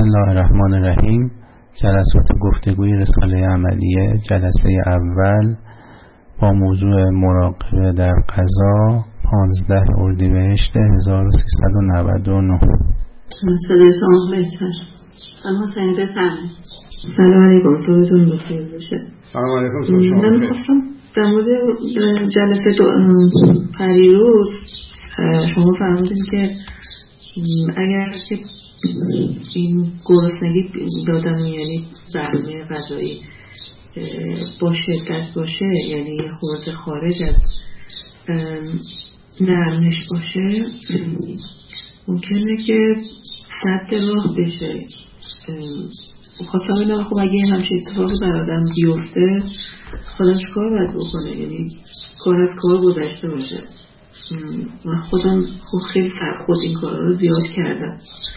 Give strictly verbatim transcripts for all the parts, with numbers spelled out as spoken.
الله الرحمن الرحیم. جلسات گفتگوی رساله عملیه جلسه اول با موضوع مراقبه در قضا پانزده اردیبهشت هزار و سیصد و نود و نه. صدای شما بهتر. خانم حسینی بفرمایید. سلام علیکم، صبحتون بخیر باشه. سلام علیکم، صبح شما بخیر. من خواستم در مورد جلسه پریروز شما فرمودین که اگر که این گرسنگی دادن یعنی برنامه غذایی با شدت باشه، یعنی یه خورده خارج از نرمش باشه، ممکنه که سد راه بشه. خواستم ببینم خب اگه همچین اتفاقی بر آدم بیفته خودم چیکار باید بکنه، یعنی کار از کار گذشته باشه. من خودم خب خیلی سرخود این کارا رو زیاد کردم،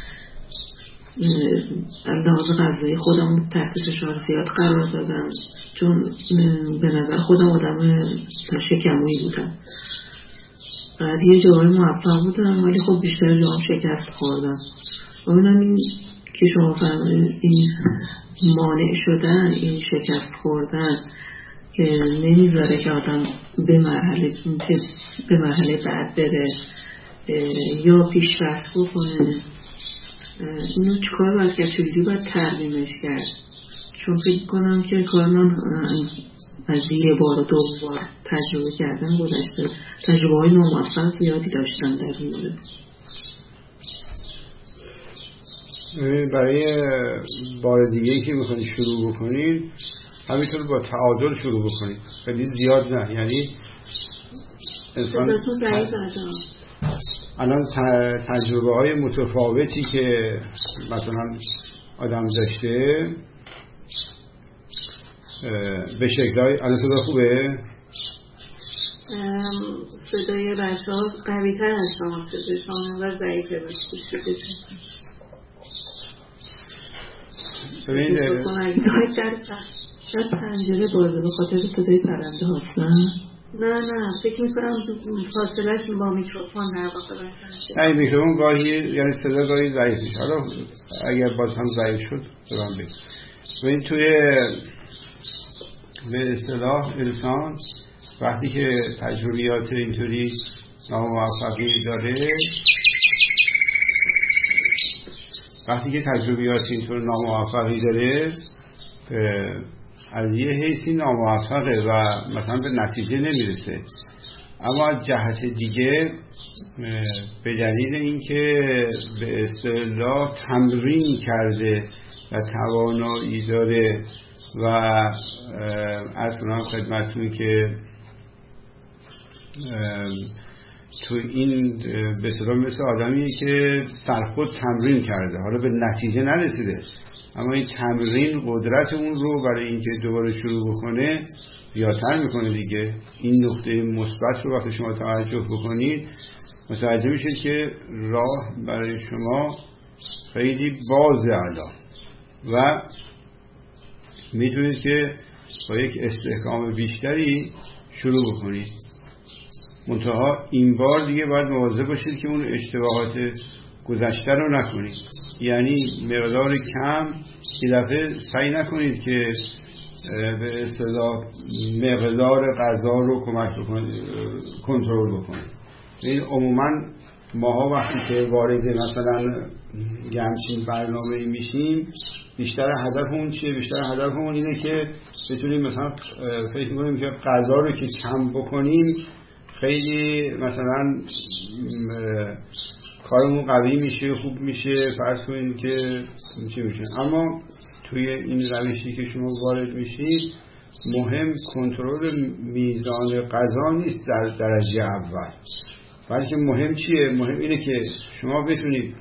لحاظ غذایی خودم تحت فشار زیاد قرار دادم، چون به نظر خودم آدم شکمویی بودم. بعد یه جایی موفق بودم ولی خب بیشتر جاهم شکست خوردم. اونم این که شما فرمودید این مانع شدن، این شکست خوردن که نمیذاره که آدم به مرحله به مرحله بعد بره یا پیشرفت بکنه، اینو چیکار باید کرد؟ چجوری باید ترمیمش کرد؟ چون فکر کنم که کار من از یه بار و دو بار تجربه کردن گذشته، تجربه های ناموفق زیادی داشتم در این مورد. برای بار دیگه‌ای که میخواید شروع بکنید همینطور با تعادل شروع بکنید، خیلی زیاد نه. یعنی انسان الان تجربه های متفاوتی که مثلا آدم داشته به شکل‌های الان صدا خوبه؟ صدای بچه ها قوی تر از شما، صدای شما و ضعیفه بسید. ببینید شاید پنجره بازه به خاطر صدای پرنده هاست. نه نه فکر میکنم فاصلهش با میکروفون هر وقت بهتر. این میکروفون گاهی یعنی صدا گاهی ضعیف میشه. حالا اگر باز هم ضعیف شد برام بگید. ببین توی به اصطلاح انسان وقتی که تجربیات اینطوری ناموفقی داره، وقتی که تجربیات اینطور ناموفقی داره از یه حیثی ناموفقه و مثلا به نتیجه نمیرسه، اما جهت دیگه به دلیل اینکه به اصطلاح تمرین کرده و توانایی داره و از کنم خدمتون که تو این به اصطلاح مثل آدمیه که سرخود تمرین کرده، حالا به نتیجه نرسیده، اما این تمرین قدرت اون رو برای اینکه دوباره شروع بکنه زیادتر میکنه دیگه. این نقطه مثبت رو وقتی شما توجه بکنید متوجه میشید که راه برای شما خیلی بازه الان و میتونید که با یک استحکام بیشتری شروع بکنید. منتها این بار دیگه باید مواظب باشید که اون اشتباهات گذشته رو نکنید، یعنی مقدار کم یه دفعه سعی نکنید که به اصطلاح مقدار غذا رو کمک بکنید کنترل بکنید. این عموما ماها وقتی که وارد مثلا یه همچین برنامه میشیم بیشتر هدفمون چیه؟ بیشتر هدفمون اینه که بتونیم مثلا فکر میکنیم که غذا رو که کم بکنیم خیلی مثلا کارمون قوی میشه، خوب میشه، فرض کنیم که چی میشه. اما توی این روشی که شما وارد میشید مهم کنترل میزان غذا نیست در درجه اول، بلکه مهم چیه؟ مهم اینه که شما بتونید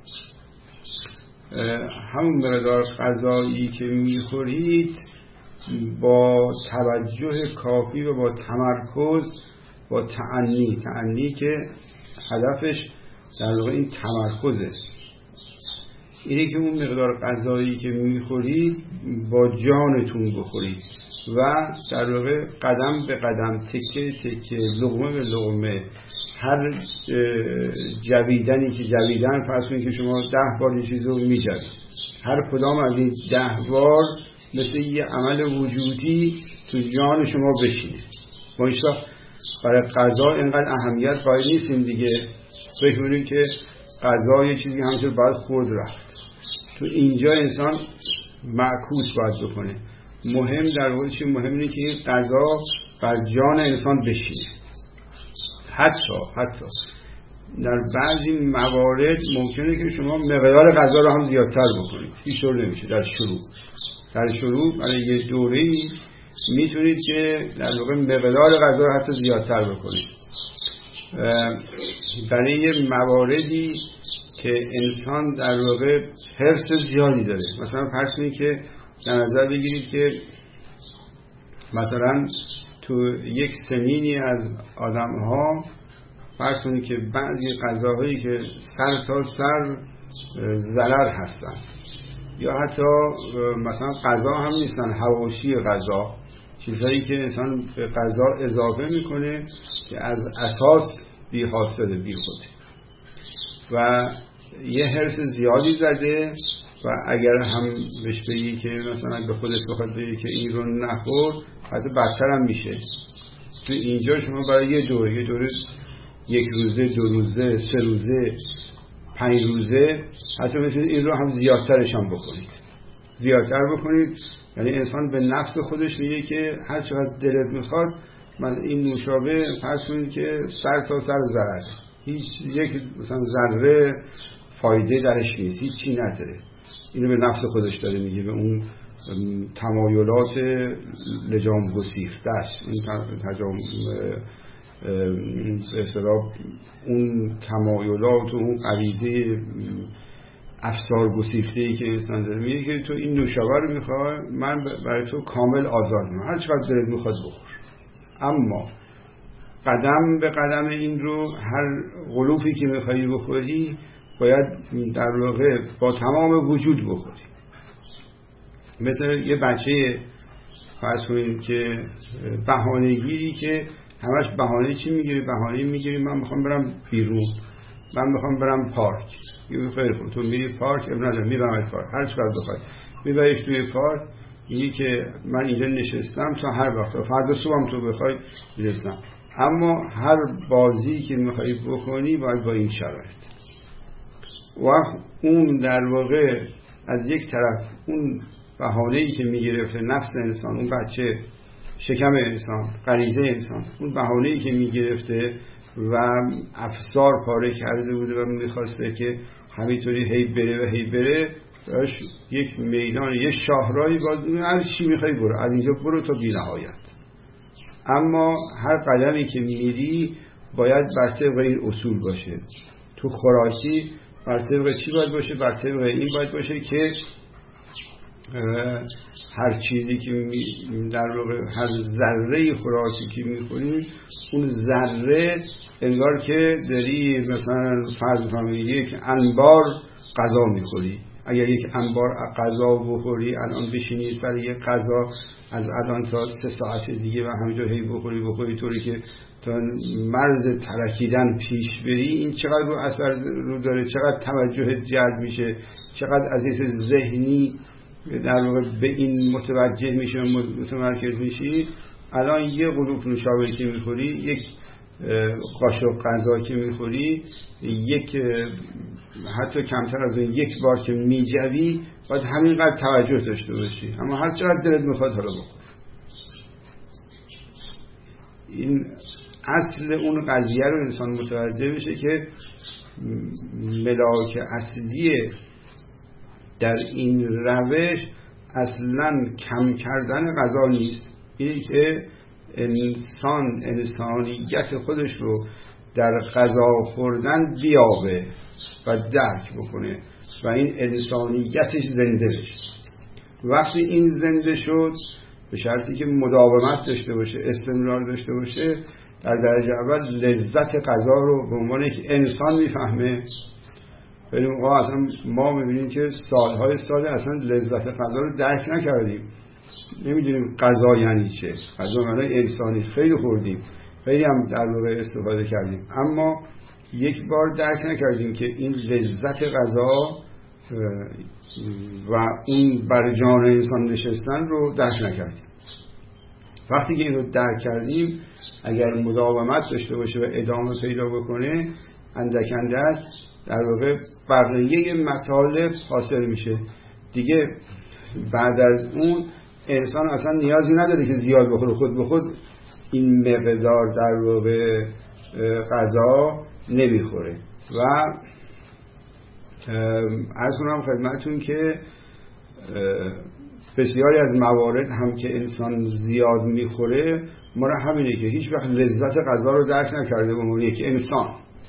همون مقدار غذایی که میخورید با توجه کافی و با تمرکز، با تأنی تأنی که هدفش در واقع این تمرکزه، اینه که اون مقدار غذایی که میخورید با جانتون بخورید و در واقع قدم به قدم، تکه تکه، لقمه به لقمه، هر جویدنی که جویدن فرض کنید که شما ده بار این چیز رو میجوید، هر کدام از این ده بار مثل یه عمل وجودی تو جان شما بشینه. ما ایشتا برای قضا اینقدر اهمیت قائل نیستیم دیگه، فکر می‌کنیم که قضا یه چیزی همینطور باید خورد رفت. تو اینجا انسان معکوس باید بکنه. مهم در واقع چی؟ مهم اینه که این قضا بر جان انسان بشینه. حتی حتی در بعضی موارد ممکنه که شما مقدار غذا رو هم زیادتر بکنید، هیچ طور نمیشه. در شروع در شروع برای یه دوره‌ای میتونید که در واقع مقدار غذا رو حتی زیادتر بکنید. برای یه مواردی که انسان در واقع حرص زیادی داره، مثلا فرض کنید که در نظر بگیرید که مثلا تو یک سنینی از آدم‌ها فرض کنید که بعضی غذاهایی که سر تا سر ضرر هستن، یا حتی مثلا غذا هم نیستن، حواشی غذا، چیزهایی که انسان به غذا اضافه میکنه که از اساس بی حاصله، بی خوده و یه حرص زیادی زده و اگر هم بهش بگی که مثلا به خودش بخواد بگی که این رو نخور، حتی بدتر هم میشه. تو اینجا شما برای یه دوره یه دوره یک روزه، دو روزه، سه روزه، پنج روزه، حتی میتونید این رو هم زیادترش هم بکنید، زیادتر بکنید. یعنی انسان به نفس خودش میگه که هر چقدر دلت میخواد من این نوشابه فرض کنید که سر تا سر ضرر، هیچ یک مثلا ذره فایده درش نیست، هیچ چی نداره. اینو به نفس خودش داره میگه، به اون تمایلات لجام گسیختش، این تجام به اصطلاح اون تمایلات و اون غریزه افسار گسیخته‌ای که انسان داره، میگه که تو این نوشابه رو میخوای، من برای تو کامل آزاد میکنم، هر چقدر دلت میخواد بخور. اما قدم به قدم این رو هر غلوفی که میخوایی بخوری باید در واقع با تمام وجود بخوری. مثل یه بچه فرض کنید که بهانه‌گیری که همش بهانه چی میگیری؟ بهانه میگیری من میخوام برم بیرون، من میخوام برم پارک. یه خیلی خوب، تو میری پارک، ابن نداره میبرمت پارک، هر چقدر بخوای میبریش توی پارک، میگی که من اینجا نشستم تا هر وقت، فردا صبحم تو بخوای نشستم. اما هر بازی که میخوای بکنی باید با این شرایط. و اون در واقع از یک طرف اون بهانه‌ای که میگرفته نفس انسان، اون بچه شکم انسان، غریزه انسان، اون بهانه‌ای که میگرفته و افسار پاره کرده بوده و میخواسته که همینطوری هی بره و هی بره، براش یک میدان، یک شاهراهی باز می‌کنه، هر چی میخوای برو، از اینجا برو تا بی‌نهایت. اما هر قدمی که میری باید بر طبق این اصول باشه. تو خوراکی بر طبق چی باید باشه؟ بر طبق این باید باشه که هر چیزی که می در واقع هر ذره خوراکی که میخوری، اون ذره انگار که داری مثلا فرض کنید یک انبار غذا میخوری. اگر یک انبار غذا بخوری، الان بشینی برای یک غذا از الان تا سه ساعت دیگه و همینجور هی بخوری بخوری طوری که تا مرز ترکیدن پیش بری، این چقدر رو اثر رو داره، چقدر توجه جلب میشه، چقدر از این ذهنی در واقع به این متوجه میشه، متمرکز میشی. الان یه قلوب نوشابه که میخوری، یک قاشق غذا که میخوری، یک حتی کمتر از این یک بار که میجوی، باید همینقدر توجه داشته باشی. اما هر چقدر دلت میخواد حالا بخور. این اصل اون قضیه رو انسان متوجه بشه که ملاک اصلی در این روش اصلا کم کردن غذا نیست، اینه که انسان انسانیت خودش رو در غذا خوردن بیابه و درک بکنه و این انسانیتش زنده بشه. وقتی این زنده شد، به شرطی که مداومت داشته باشه، استمرار داشته باشه، در درجه اول لذت غذا رو به عنوان یک انسان میفهمه. ولی موقع اصلا ما میبینیم که سالهای سال اصلا لذت غذا رو درک نکردیم، نمیدونیم غذا یعنی چه. غذا معنی انسانی، خیلی خوردیم، خیلی هم در واقع استفاده کردیم، اما یک بار درک نکردیم که این لذت غذا و اون بر جان انسان نشستن رو درک نکردیم. وقتی که این رو درک کردیم، اگر مداومت داشته باشه و ادامه پیدا بکنه، اندک اندک در واقع بقیه مطالب حاصل میشه دیگه. بعد از اون انسان اصلا نیازی نداره که زیاد بخوره، خود به خود این مقدار در واقع غذا نمیخوره. و عرض کنم خدمتتون که بسیاری از موارد هم که انسان زیاد میخوره، ما را همینه که هیچ وقت لذت غذا رو درک نکرده به عنوان یک انسان.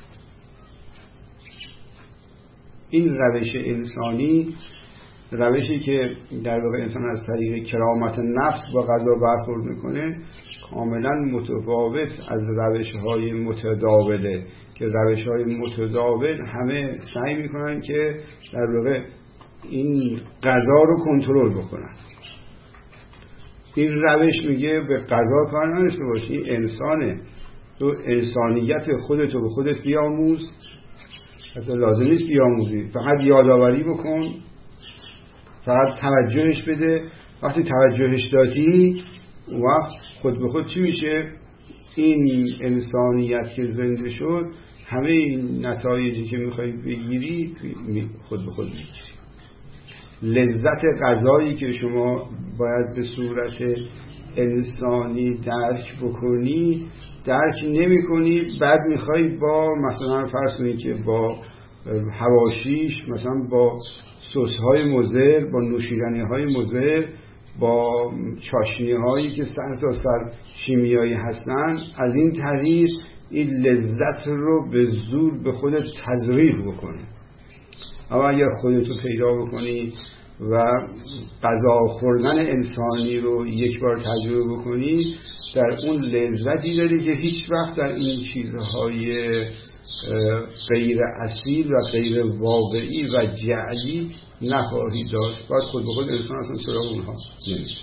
این روش انسانی، روشی که در واقع انسان از طریق کرامت نفس با غذا برخورد میکنه، کاملا متفاوت از روش‌های متداوله که روش‌های متداول همه سعی میکنن که در واقع این غذا رو کنترل بکنن. این روش میگه به غذا کار نداشته باشی، انسانه، تو انسانیت خودتو به خودت بیاموز، حتی لازم نیست بیاموزی، فقط یادآوری بکن، فقط توجهش بده. وقتی توجهش دادی، وقت خود به خود چی میشه؟ این انسانیت که زنده شد، همه این نتایجی که میخوای بگیری خود به خود میگیری. لذت غذایی که شما باید به صورت انسانی درک بکنی، درک نمی کنی. بعد میخوای با مثلا فرض کنی که با حواشیش، مثلا با سس های مضر، با نوشیدنی های مضر، با چاشنی هایی که سر تا سر شیمیایی هستن، از این طریق این لذت رو به زور به خودت تزریق بکنی. اما اگر خودتو پیدا بکنی و غذا خوردن انسانی رو یک بار تجربه بکنی، در اون لذتی داری که هیچ وقت در این چیزهای غیر اصیل و غیر واقعی و جعلی نخواهی داشت. باید خود به خود انسان اصلا سراغ اونها نمیشه.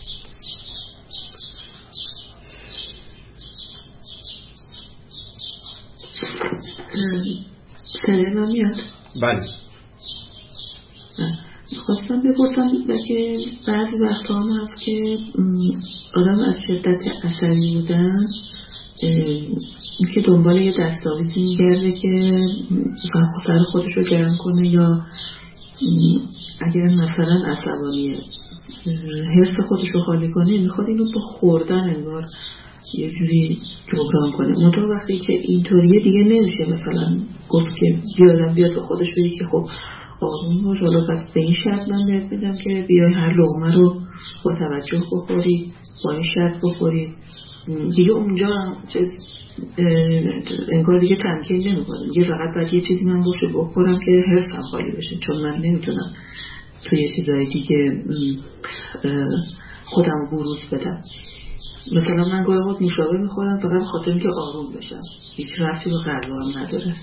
صدای من میاد؟ بله. خواستم بپرسم که بعضی وقتا هم هست که آدم از شدت عصبی بودن که دنبال یه دستاویزی میگرده که سر خودش رو گرم کنه، یا اگر مثلا عصبانیه حرص خودش رو خالی کنه، میخواد اینو با خوردن انگار یه جوری جبران کنه. منطقه وقتی که اینطوریه دیگه نمیشه مثلا گفت که بیادم بیاد به خودش بگی که خب آروم باش، حالا پس به این شرط من بهت میدم که بیای هر لقمه رو با توجه بخوری، با این شرط بخوری. دیگه اونجا چیز انگار دیگه تمکین نمیکنه، دیگه فقط باید یه چیزی من باشه بخورم که حرصم خالی بشه، چون من نمیتونم توی چیزای دیگه خودم رو بروز بدم. مثلا من گاهی وقت نوشابه میخورم فقط خاطر اینکه آروم بشم، هیچ ربطی به غذا هم نداره.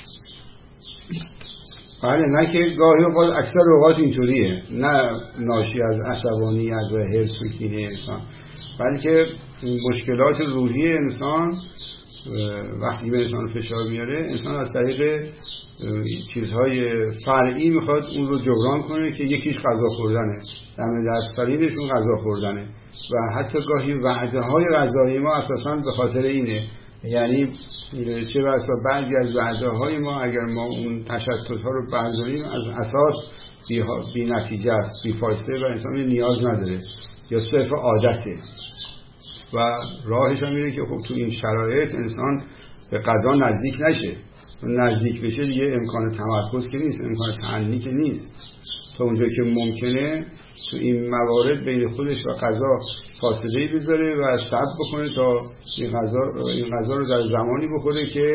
بله، نه که گاهی اوقات اکثر اوقات اینطوریه، نه ناشی از عصبانیت و حرص و کینه انسان، بلکه مشکلات روحی انسان وقتی به انسان فشار میاره، انسان از طریق چیزهای فرعی میخواد اون رو جبران کنه که یکیش غذا خوردنه، دم دست‌ترینش اون غذا خوردنه. و حتی گاهی وعده های غذایی ما اساساً به خاطر اینه، یعنی چه بسا بعضی از وعده های ما اگر ما اون تشتت ها رو برداریم از اساس بی, بی نتیجه است، بی فایده و انسان نیاز نداره یا صرف عادته. و راهش هم میره که خب تو این شرایط انسان به غذا نزدیک نشه. نزدیک بشه دیگه امکان تمرکز که نیست، امکان تعنی که نیست. تا اونجا که ممکنه تو این موارد بین خودش و غذا فاصله بذاره و صبر بکنه تا این غذا این غذا رو در زمانی بخوره که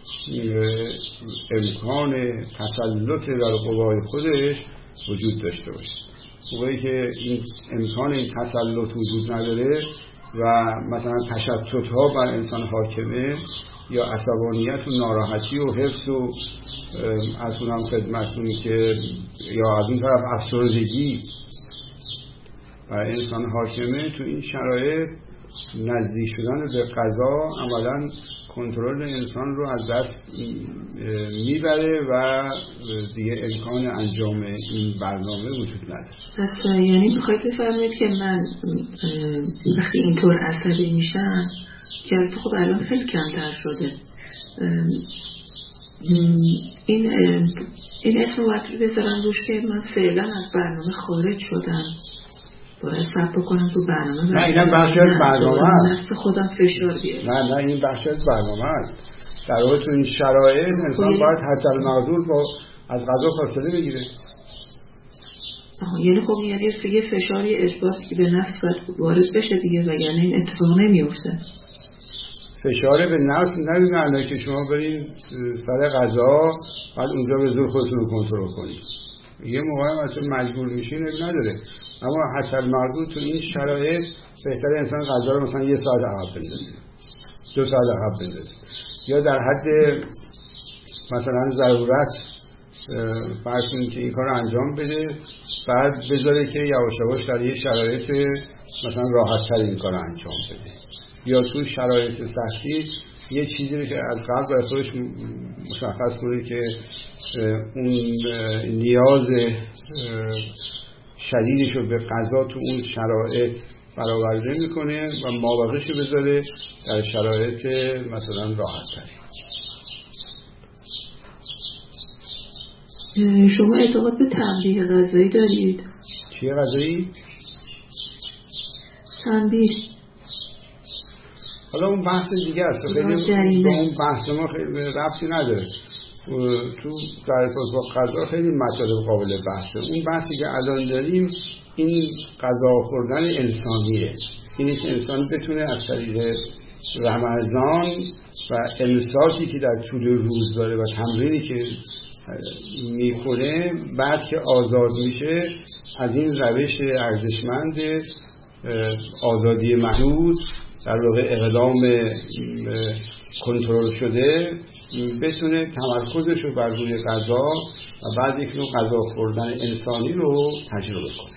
امکان تسلط در قوای خودش وجود داشته باشه. موقعی که این امکان این تسلط وجود نداره و مثلا تشتت ها بر انسان حاکمه یا عصبانیت و ناراحتی و حرص و از اونم خدمتونی که یا از این طرف افسردگی و انسان حاکمه، تو این شرایط نزدیک شدن به غذا عملا کنترل انسان رو از دست میبره و دیگه امکان انجام این برنامه وجود نداره. پس یعنی میخواید بفرمایید که من وقتی اینطور عصبی میشم که خب الان خیلی کمتر شده، این این اسم رو باید بذارم روش که من فعلا از برنامه خارج شدم، باید صبر بکنم تو برنامه. نه اینم بخشی از برنامه است. نفس خودم فشار بیارم. نه نه این بخشی از برنامه است. در واقع تو این شرایط انسان باید حتی المقدور با از غذا فاصله بگیره. آها یعنی خب یعنی یه فشاری اجباری که به نفس باید وارد بشه دیگه، وگرنه این اتفاق نمیفته. فشار به نفس نه معنی که شما برین سر غذا بعد اونجا به زور خودتون رو کنترل کنید. یه موقع مثلا مجبور میشین نداره. اما حتی المقدور تو این شرایط بهتر انسان غذا رو مثلا یه ساعت عقب بندازه، دو ساعت عقب بندازه، یا در حد مثلا ضرورت فرض کنید که این کار رو انجام بده، بعد بذاره که یواش یواش در یه شرایط مثلا راحت تر این کار رو انجام بده، یا تو شرایط سختی یه چیزی رو که از قبل برای خودش مشخص کنه که اون نیاز شدیدش رو به غذا تو اون شرایط برآورده میکنه و مابقیش رو بذاره در شرایط مثلا راحت تری. شما اعتقاد به تنبیه غذایی دارید؟ چیه غذایی؟ تنبیه. حالا اون بحث دیگه است، خیلی با اون بحث ما خیلی ربطی نداره. تو در ارتباط با غذا خیلی مطالب قابل بحثه. اون بحثی که الان داریم این غذا خوردن انسانیه، اینی که انسان بتونه از طریق رمضان و امساکی که در طول روز داره و تمرینی که میکنه، بعد که آزاد میشه از این روش ارزشمند آزادی محدود در واقع اقدام کنترل شده بتونه تمرکزش رو بر روی غذا و بعد یک نوع غذا خوردن انسانی رو تجربه کنه.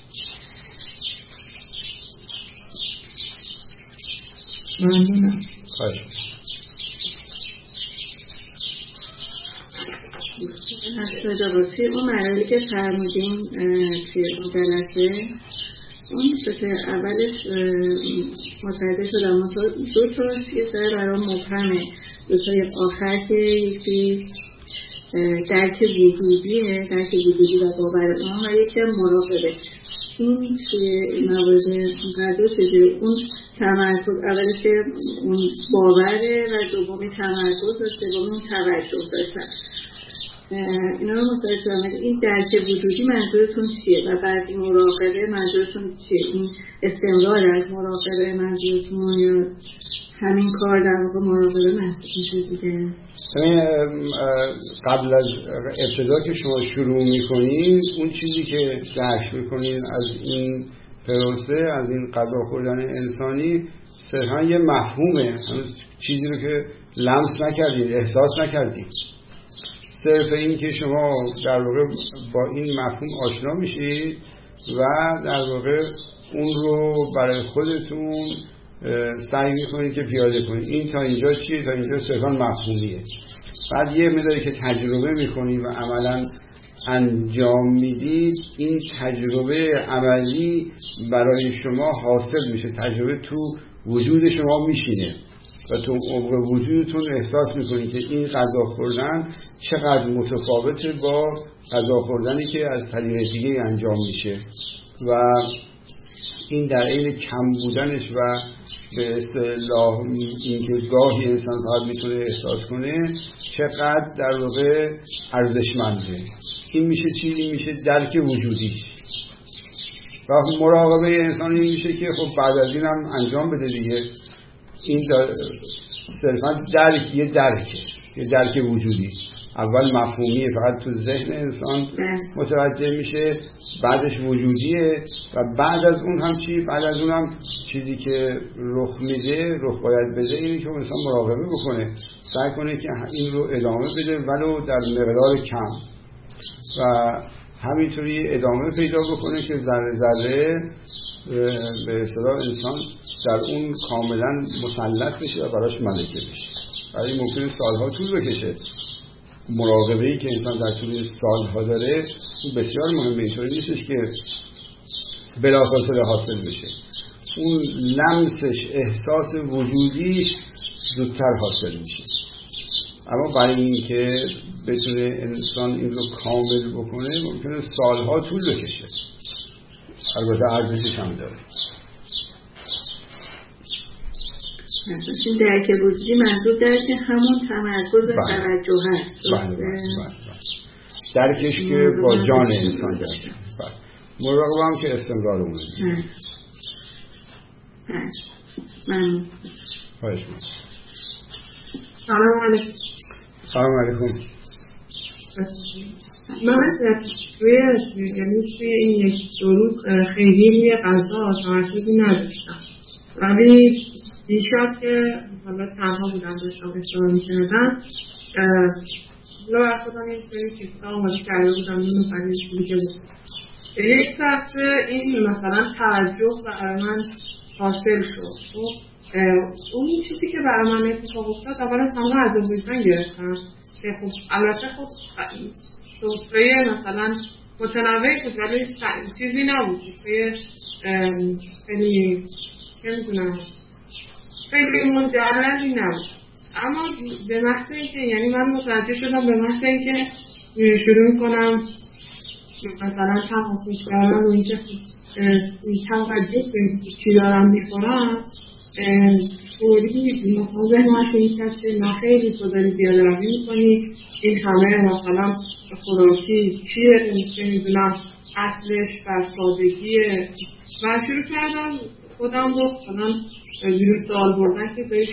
ممنونم. خواهش توی اون مراحلی که فرمودین توی اون جلسه، اون که اولش متوجه شدم دو تا یه سر برای مبهمه، دو تا آخر که یکی درک وجودیه، درک وجودی و باور اون، و یکی مراقبه. این توی موارد مقدر شده اون تمرکز، اولش که اون باوره و دومی تمرکز و سومی توجه داشتن. اینا رو متوجه شدم. این درک وجودی منظورتون چیه و بعد مراقبه منظورتون چیه؟ این استمرار از مراقبه منظورتون یا همین کار در واقع مراقبه محسوب میشه دیگه؟ قبل از ابتدا که شما شروع میکنین اون چیزی که درک میکنین از این پروسه، از این غذا خوردن انسانی، صرفا یه مفهومه، چیزی رو که لمس نکردین، احساس نکردین. صرف این که شما در واقع با این مفهوم آشنا میشید و در واقع اون رو برای خودتون سعی میکنید که پیاده کنید. این تا اینجا چیه؟ تا اینجا صرفا مفهومیه. بعد یه مقداری که تجربه میکنید و عملا انجام میدید، این تجربه عملی برای شما حاصل میشه، تجربه تو وجود شما میشینه و تو عمق وجودتون احساس میکنید که این غذا خوردن چقدر متفاوته با غذا خوردنی که از طریق دیگه انجام میشه و این در عین کم بودنش و به اصطلاح اینکه گاهی انسان فقط میتونه احساس کنه چقدر در واقع ارزشمنده. این میشه چی؟ این میشه درک وجودی. و مراقبه انسانی میشه که خب بعد از این هم انجام بده دیگه. این صرفا درک، یه درکه، یه درک وجودی. اول مفهومیه، فقط تو ذهن انسان متوجه میشه، بعدش وجودیه و بعد از اون هم چی؟ بعد از اون هم چیزی که رخ میده، رخ باید بده، اینه که انسان مراقبه بکنه، سعی کنه که این رو ادامه بده ولو در مقدار کم و همینطوری ادامه پیدا بکنه که ذره ذره به اصطلاح انسان در اون کاملا مسلط بشه و براش ملکه بشه. برای ممکنه سالها طول بکشه. مراقبه‌ای که انسان در طول سالها داره بسیار مهمه. اینطوری نیستش که بلافاصله حاصل بشه. اون لمسش، احساس وجودیش زودتر حاصل میشه. اما برای این که بتونه انسان این رو کامل بکنه ممکنه سالها طول بکشه. البته ارزشش هم داره. این درک وجودی منظور درک همون تمرکز و توجه هست. بله بله. درکش که با جان انسان درک. بله. مراقبه هم که استمرار اونه. ممنون. خواهش می‌کنم. سلام علیکم. سلام علیکم. من توی یعنی توی این یک دو روز خیلی روی غذا تمرکزی نداشتم، ولی دیشب که حالا تنها بودم داشتم اشتباه می‌کردم لو بر خودم یه سری چیزا آماده کرده بودم نون پنیر دیگه بود. یک دفعه این مثلا توجه برای من حاصل شد. خب اون چیزی که برای من اتفاق افتاد اولا سامو از وجدان گرفتم که خب البته خب سفره مثلا متنوعی بود ولی چیزی نبود، سفره خیلی چه میدونم خیلی مجرلی نبود. اما به محض اینکه یعنی من متوجه شدم به محض اینکه شروع میکنم مثلا تماسیش کردن و اینکه توجه به چی دارم میخورم فوری مثلا ذهنش این کسی که نه خیلی تو داری زیاده روی میکنی، این همه مثلا خوراکی چیه نمیدونم اصلش بر سادگیه. من شروع کردم خودم رو خودم زیر سوال بردن که بهش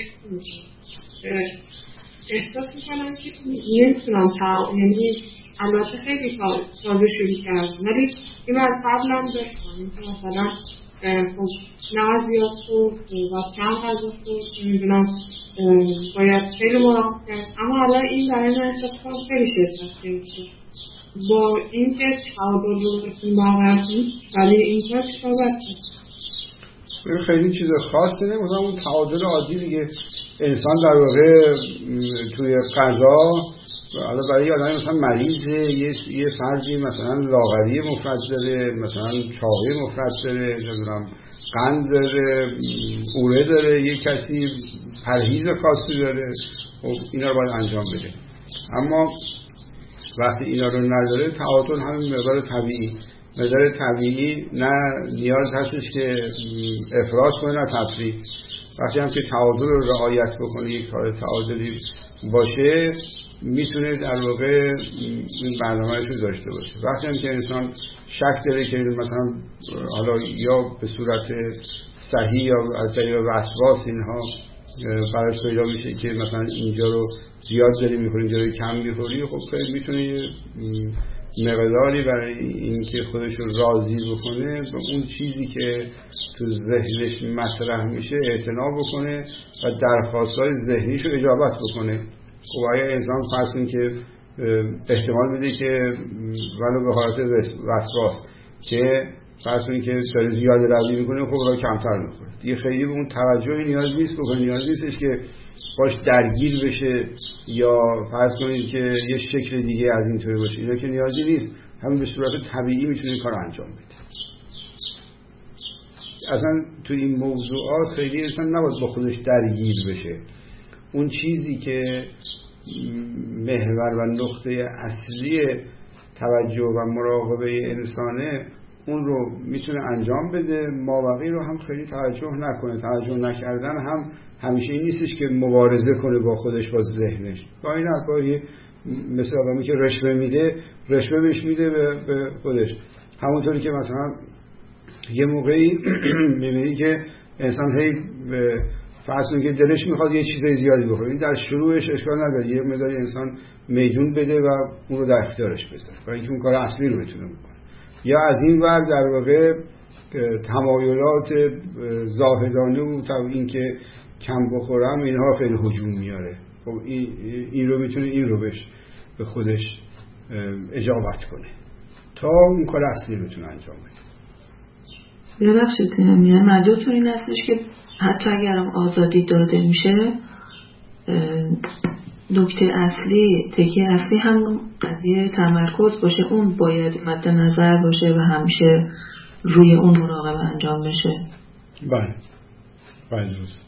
احساس میکنم که نمیتونم تا یعنی البته خیلی تازه شروع کردم ولی این از قبلم داشتم این که مثلا خب نه زیاد خورد و کم غذا خورد نمیدونم باید خیلی مراقبه کرد، اما الان این برای من احساس کنم خیلی شدت گرفته با این که تعادل رو بتونیم برقرار کنیم. ولی این کار چیکار باید کرد؟ خیلی چیز خاصی نمی‌کنم. اون تعادل عادی دیگه انسان در واقع توی غذا حالا برای آدمی مثلا مریضه یه یه فرضی مثلا لاغری مفرط داره، مثلا چاقی مفرط داره، نمیدونم قند داره، اوره داره، یه کسی پرهیز خاصی داره، خب اینا رو باید انجام بده. اما وقتی اینا رو نداره تعادل همین مقدار طبیعی مقدار طبیعی نه نیاز هستش که افراط کنه نه تفریط. وقتی هم که تعادل رو رعایت بکنه یک کار تعادلی باشه میتونه در واقع این برنامه‌اش رو داشته باشه. وقتی هم که انسان شک داره که مثلا حالا یا به صورت صحیح یا از طریق وسواس اینها براش پیدا میشه که مثلا اینجا رو زیاد داری میخوری اینجا رو کم میخوری، خب خیلی میتونه مقداری برای اینکه خودش رو راضی بکنه به اون چیزی که تو ذهنش مطرح میشه اعتنا بکنه و درخواست‌های ذهنیش رو اجابت بکنه. خب آیا انسان فرض کنید که احتمال میده که ولو به حالت وسواس که فرض کنید که داره زیاده روی میکنه خب را کمتر میکنه دیگه خیلی به اون توجهی نیاز نیست بکنه، نیاز نیستش که باش درگیر بشه یا فرض کنید که یه شکل دیگه از این طوری باشه، اینا که نیازی نیست، همین به صورت طبیعی میتونه کار انجام بده. اصلا تو این موضوعات خیلی انسان نباید با خودش درگیر بشه. اون چیزی که محور و نقطه اصلی توجه و مراقبه انسانه اون رو میتونه انجام بده، مابقی رو هم خیلی توجه نکنه. توجه نکردن هم همیشه این نیستش که مبارزه کنه با خودش با ذهنش. گاهی نه گاهی مثل آدمی که رشوه میده رشوه بهش میده به خودش. همونطوری که مثلا یه موقعی میبینی که انسان هی فرض کنید که دلش میخواد یه چیز زیادی بخوره، این در شروعش اشکال نداره، یه مقدار انسان میدون بده و اون رو در اختیارش بذاره برای اینکه اون کار اصلی رو بتونه بکنه. یا از این ور در واقع تمایلات زاهدانه و تا اینکه کم بخورم اینها خیلی هجوم میاره. خب این, این رو میتونه این رو بهش به خودش اجابت کنه تا اون کار اصلی رو بتونه انجام بده. ببخشید میگم منظورتون این هستش که حتی اگرم آزادی داده میشه نکته اصلی تکیه اصلی هم قضیه تمرکز باشه، اون باید مد نظر باشه و همیشه روی اون مراقبه انجام بشه. بله بله.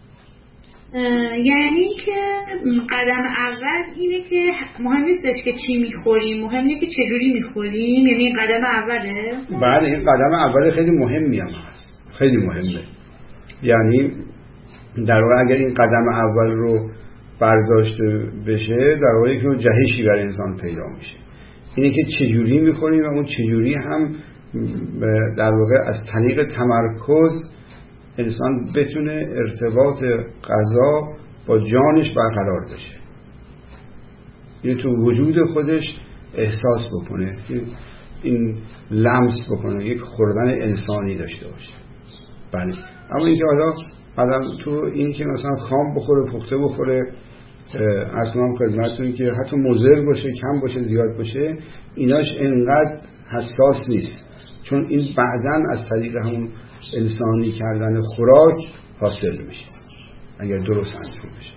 یعنی که قدم اول اینه که مهم نیستش که چی میخوریم، مهم اینه که چجوری میخوریم، یعنی این قدم اوله. بله این قدم اول خیلی مهمی هم هست، خیلی مهمه. یعنی در واقع اگر این قدم اول رو برداشته بشه در واقع که جهشی برای انسان پیدا میشه، اینه که چجوری میخوریم و اون چجوری هم در واقع از طریق تمرکز انسان بتونه ارتباط غذا با جانش برقرار بشه، یعنی تو وجود خودش احساس بکنه، این لمس بکنه، یک خوردن انسانی داشته باشه. بله. اما اینکه حالا آدم تو این که مثلا خام بخوره، پخته بخوره، اصلا خدمتتون که حتی مضر باشه، کم باشه، زیاد باشه، ایناش انقدر حساس نیست، چون این بعداً از طریق همون انسانی کردن خوراک حاصل میشه اگر درست انجام بشه.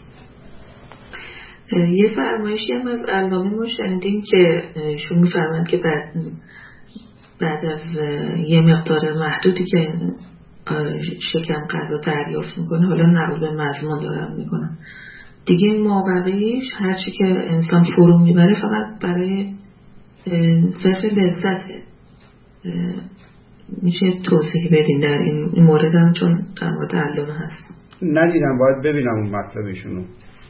یه فرمایشی هم از علامه ما شنیدیم که شما میفرمایند که بعد بعد از یه مقدار محدودی که شکم غذا دریافت میکنه، حالا نقل به مضمون دارم میکنم، دیگه مابقیش هرچی که انسان فرو میبره فقط برای صرف لذته. میشه توضیح بدین در این مورد هم، چون در مورد علامه هست؟ ندیدم، باید ببینم اون مطلبشونو.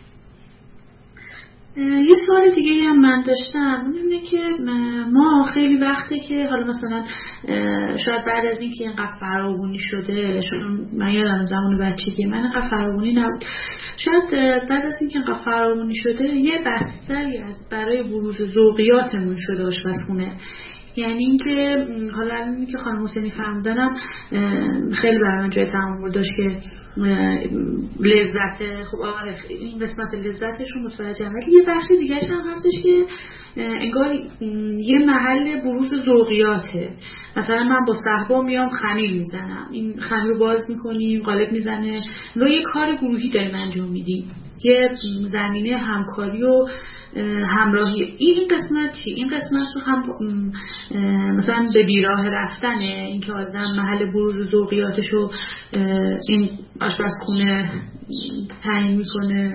یه سوال دیگه هم من داشتم، اینه که ما خیلی وقته که حالا مثلا شاید بعد از اینکه اینقدر فراوانی شده، چون من یادم زمان بچگی من اینقدر فراوانی نبود، شاید بعد از اینکه اینقدر فراوانی شده یه بستری از برای بروز ذوقیاتمون شده آشپزخونه. یعنی اینکه حالا الان که خانم حسینی فرمودنم خیلی برای من جای تأمل داشت که لذت، خب آره این قسمت لذتش رو متوجهم، ولی یه بخش دیگه‌ش هم هستش که انگار یه محل بروز ذوقیاته. مثلا من با صحبا میام خمیر میزنم، این خمیر رو باز میکنیم، قالب میزنه، رو یه کار گروهی داریم انجام میدیم، یه زمینه همکاری و همراهی. این قسمت چی؟ این قسمت رو هم مثلا به بیراه رفتنه، اینکه آدم محل بروز ذوقیاتش رو این آشپزخونه تعیین میکنه.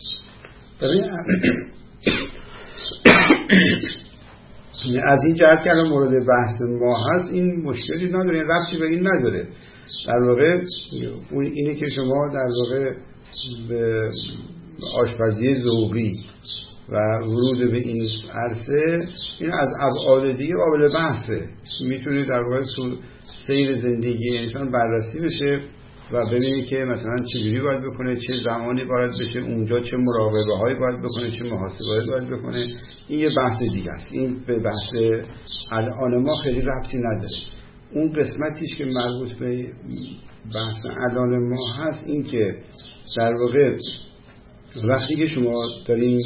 از این جهت که الان مورد بحث ما هست این مشکلی نداره، این ربطی به این نداره. در واقع اون اینه که شما در واقع به آشپزی ذوقی و ورود به این عرصه، این از ابعاد دیگه قابل بحثه، میتونه در واقع تو سیر زندگی انسان بررسی بشه و ببینید که مثلا چجوری باید بکنه، چه زمانی باید بشه اونجا، چه مراقبه هایی باید بکنه، چه محاسبه باید بکنه. این یه بحث دیگه است، این به بحث الان ما خیلی ربطی نداره. اون قسمتیش که مربوط به بحث الان ما هست این که در واقع وقتی که شما دارین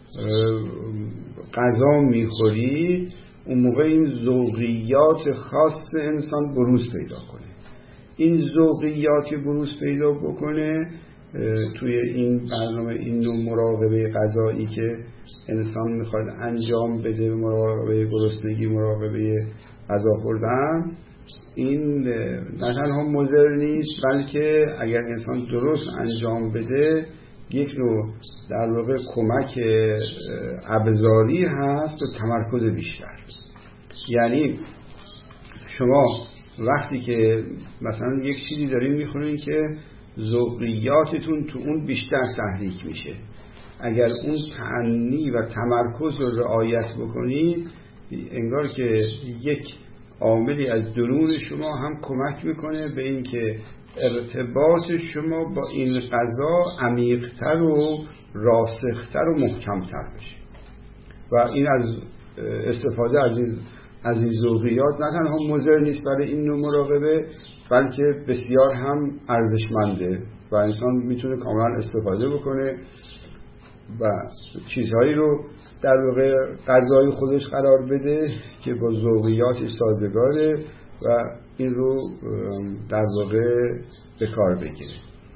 غذا میخورید اون موقع این ذوقیات خاص انسان بروز پیدا کنه. این ذوقیات که بروز پیدا بکنه توی این برنامه، این نوع مراقبه غذایی که انسان میخواد انجام بده، مراقبه گرسنگی، مراقبه غذا خوردن، این نه تنها مضر نیست بلکه اگر انسان درست انجام بده یک نوع در واقع کمک ابزاری هست و تمرکز بیشتر. یعنی شما وقتی که مثلا یک چیزی دارین میخورین که ذوقیاتتون تو اون بیشتر تحریک میشه، اگر اون تأنی و تمرکز رو رعایت بکنید انگار که یک عاملی از درون شما هم کمک میکنه به این که ارتباط شما با این غذا عمیق‌تر و راسخ‌تر و محکم‌تر بشه و این از استفاده از این از این ذوقیات نه تنها مضر نیست برای این نوع مراقبه بلکه بسیار هم ارزشمنده و انسان میتونه کاملا استفاده بکنه و چیزهایی رو در واقع غذای خودش قرار بده که با ذوقیاتش سازگاره و این رو در واقع به کار بگیره.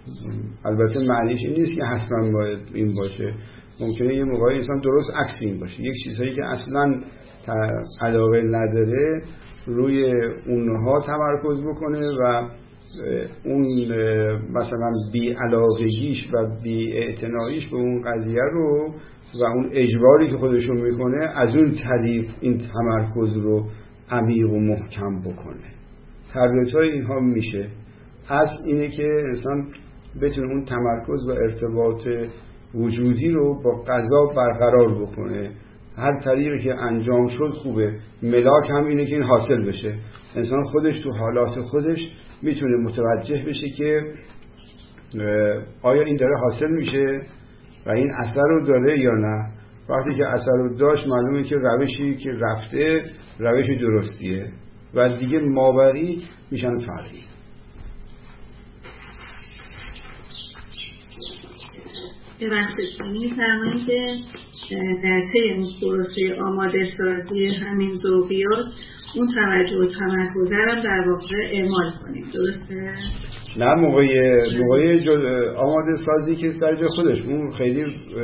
البته معنیش این نیست که حتما باید این باشه، ممکنه یه موقعی انسان درست عکس این باشه، یک چیزهایی که اصلا علاقه نداره روی اونها تمرکز بکنه و اون مثلا بی علاقگیش و بی اعتناییش به اون قضیه رو و اون اجباری که خودشون میکنه از اون طریق این تمرکز رو عمیق و محکم بکنه. هر دوتای اینها میشه. اصل اینه که انسان بتونه اون تمرکز و ارتباط وجودی رو با قضا برقرار بکنه. هر طریقی که انجام شد خوبه. ملاک هم اینه که این حاصل بشه. انسان خودش تو حالات خودش میتونه متوجه بشه که آیا این داره حاصل میشه و این اثر رو داره یا نه. وقتی که اثر رو داشت معلومه که روشی که رفته روش درستیه و دیگه ماوری میشن فرعی. ببخشید می‌فرمایید که در طی این پروسه آماده سازی همین ذوقیات اون توجه و تمرکز هم در واقع اعمال کنیم، درسته؟ نه، موقع موقع آماده سازی که سر جای خودش اون خیلی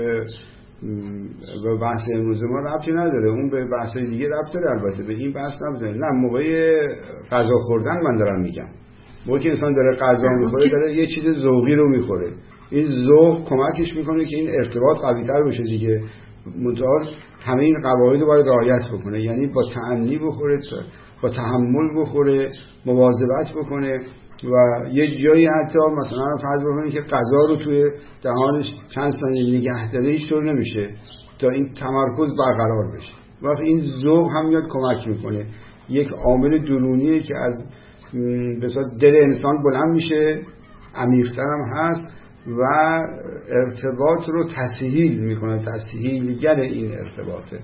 به بحث امروز ما ربطی نداره، اون به بحث دیگه ربط داره، البته به این بحث نمی‌داره. نه، موقع غذا خوردن من دارم میگم، موقعی که انسان داره غذا میخوره داره یه چیز ذوقی رو میخوره، این ذوق کمکش میکنه که این ارتباط قوی‌تر بشه دیگه. منتها همه این قواعد رو باید رعایت بکنه، یعنی با تأنی بخوره، با تحمل بخوره، مواظبت بکنه و یه جایی حتی مثلا فرض بکنه که غذا رو توی دهانش چند ثانیه نگه داره، هیچ طور نمیشه تا این تمرکز برقرار بشه. وقتی این ذوق هم میاد کمک میکنه، یک عامل درونیه که از بسیار دل انسان بلند میشه، عمیق‌تر هم هست و ارتباط رو تسهیل میکنه، تسهیلگر این ارتباطه.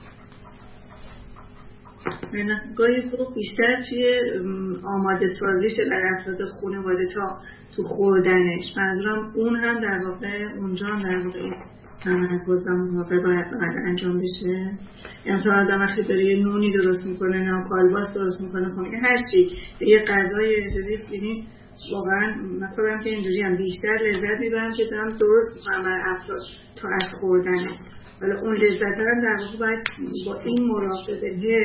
گاهی ذوق بیشتر توی آماده سازیش در افراد خانواده تا تو خوردنش، منظورم اون هم در واقع اونجا هم در واقع تمرکز هم واقع باید انجام بشه. یعنی تو آدم وقتی داره یه نونی درست میکنه، نه کالباس درست میکنه، کنه هرچی یه غذای جدید بینید واقعا مثلا که اینجوری هم بیشتر لذت میبرم که دارم درست میکنم افراد تا از خوردنش. ولی اون لذت هم در واقع باید با این مراقبه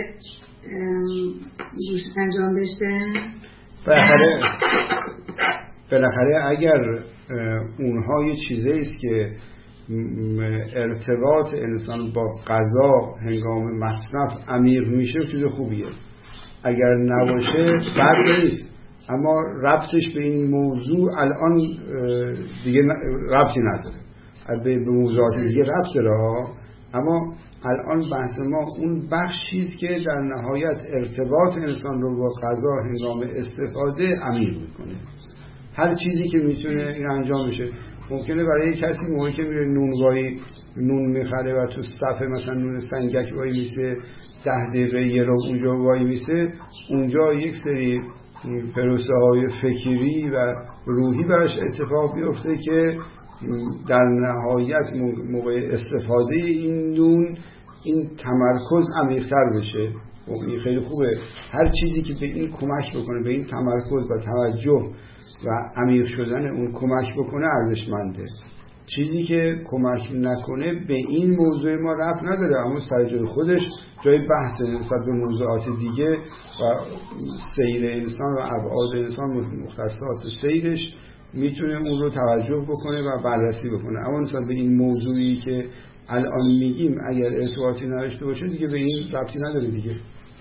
روش انجام بشه. بالاخره بالاخره اگر اونها یه چیزی است که ارتباط انسان با غذا هنگام مصرف عمیق میشه، چیز خوبیه. اگر نباشه بد نیست، اما ربطش به این موضوع الان دیگه ربطی نداره. به موضوعات دیگه ربط داره، اما الان بحث ما اون بخشیست که در نهایت ارتباط انسان رو با غذا هنگام استفاده عمیق میکنه. هر چیزی که میتونه این انجام بشه. ممکنه برای کسی موقعی که میره نونوایی نون میخره و تو صفحه مثلا نون سنگک وای میسه، ده دقیقه یه رو اونجا وای میسه، اونجا یک سری پروسه های فکری و روحی براش اتفاق بیفته که در نهایت موقع استفاده این نون این تمرکز عمیق‌تر بشه. این خیلی خوبه. هر چیزی که به این کمک بکنه، به این تمرکز و توجه و عمیق شدن اون کمک بکنه ارزشمنده. چیزی که کمک نکنه به این موضوع ما ربط نداره، اما سر جای خودش جای بحث نسبت به موضوعات دیگه و سیر انسان و ابعاد انسان، مختصات سیرش میتونه اون رو توجه بکنه و بررسی بکنه. اما نسبت به این موضوعی که الان میگیم اگر ارتباطی نداشته باشه دیگه به این ربطی نداره دیگه.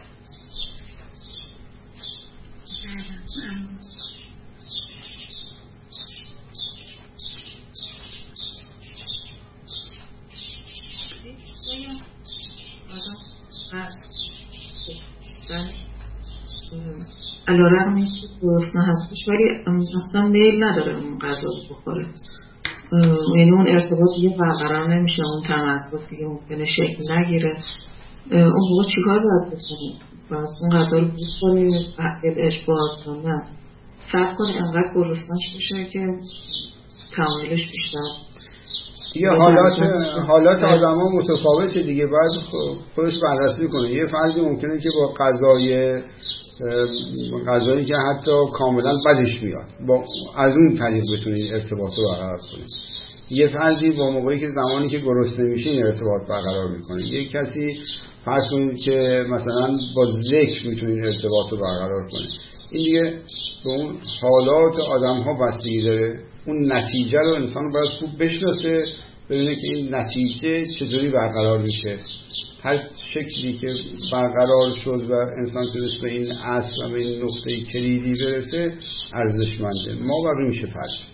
علیرغم اینکه گرسنه هستش ولی اصلا میل نداره اون غذا رو بخوره، یعنی اون ارتباط دیگه برقرار نمیشه، اون تمرکز دیگه ممکنه شکل نگیره. اون موقع چیکار باید بکنه؟ باید اون غذا رو بخوره اجبار کنه، صبر کنه انقدر گرسنه‌اش بشه که تمایلش بیشتر. یه حالات حالات آدم‌ها متفاوته دیگه، باید خودش بررسی کنه. یه فردی ممکنه که با غذای غذایی که حتی کاملا بدش میاد با از اون طریق بتونید ارتباط رو برقرار کنید. یه فردی با موقعی که زمانی که گرسنه میشه این ارتباط برقرار میکنه. یک کسی فرض کنید که مثلا با ذکر میتونید ارتباط رو برقرار کنه. این دیگه به اون حالات آدم ها بستگی داره. اون نتیجه رو انسان باید خوب بشناسه، ببینه که این نتیجه چطوری برقرار میشه. هر شکلی که برقرار شد و انسان تونست به این اصل و به این نقطه کلیدی برسه ارزشمنده. ما و ریشه فرد.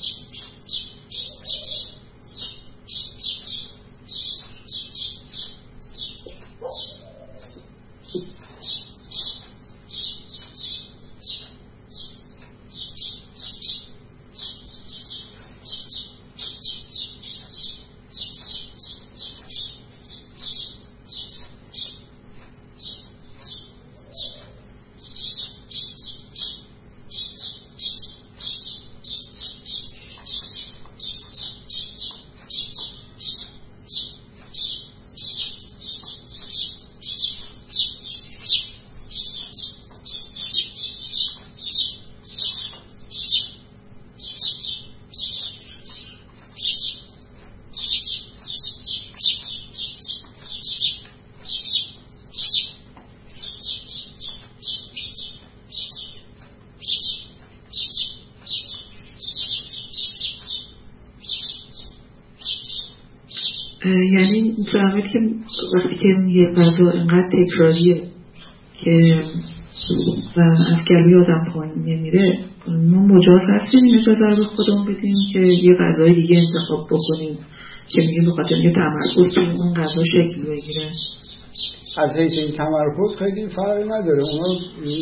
یعنی فهمید که وقتی که یه غذا اینقدر تکراریه که و از گلوی آدم پایین نمیره، ما مجاز هستیم این اجازه رو به خودمون بدیم که یه غذای دیگه انتخاب بکنیم که میگه بخاطر اینکه تمرکز توی اون غذا شکل بگیره. از حیث این تمرکز خیلی فرقی نداره. اونا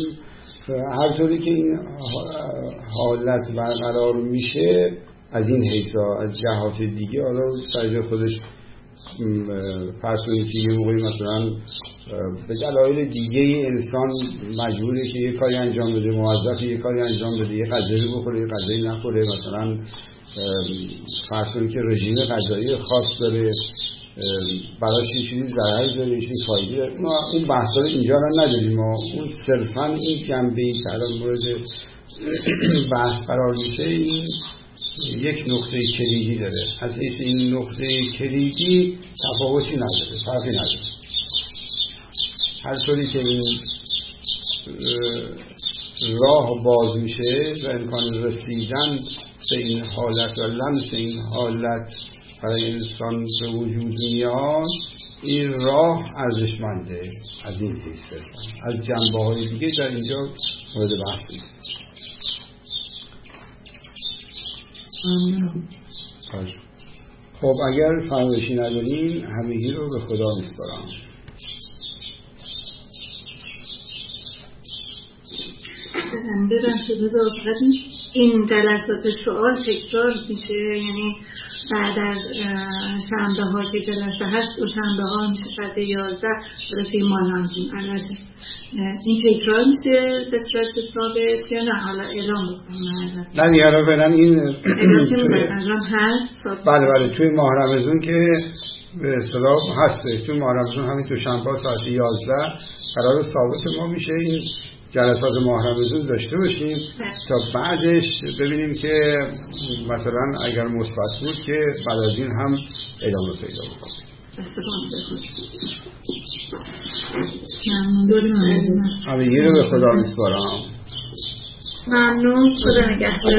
هر طوری که این حالت برقرار میشه از این حیثا از جهات دیگه حالا سرجای خودش فرض کنید که یه موقعی مثلا به دلایل دیگه انسان مجبوره که یه کاری انجام بده، موظفه یه کاری انجام بده، یه غذایی بخوره یه غذایی نخوره، مثلا فرض کنید که رژیم غذایی خاص داره، براش یه چیزی ضرری داره یه چیزی فایده داره. ما اون بحثا رو اینجا رو نداریم. ما اون صرفا این جنبه‌ای که الان مورد بحث قرار میشه این یک نقطه کلیدی داره. از حیث این نقطه کلیدی تفاوتی نداره، فرقی نداره. هر طوری که این راه باز میشه و امکان رسیدن به این حالت و لمس این حالت برای انسان به وجود میاد، این راه ارزشمنده. از این حیث از جنبه های دیگه در اینجا مورد بحث نیست. خب اگر فرمایشی ندارین همگی رو به خدا میسپارم. ببخشید این جلسات سوال تکرار میشه، یعنی بعد از شنبه ها که جلسه هست و شنبه ها میشه ساعت یازده برای مال همزون البته این تکرار میشه به صورت ثابت یا نه حالا اعلام بکنم؟ نه دیگه الان فعلا این اعلام که مزرگان هست. بله بله توی ماه رمضان که به اصطلاح هسته، توی ماه رمضان همین تو شنبه ساعت یازده قرار ثابت ما میشه این جلسات ماه رمضان داشته باشیم تا بعدش ببینیم که مثلا اگر مثبت بود که بعد از این هم ادامه پیدا بکنیم. ممنون. همه یه رو به خدا میسپارم. ممنون. خدا نگهدار.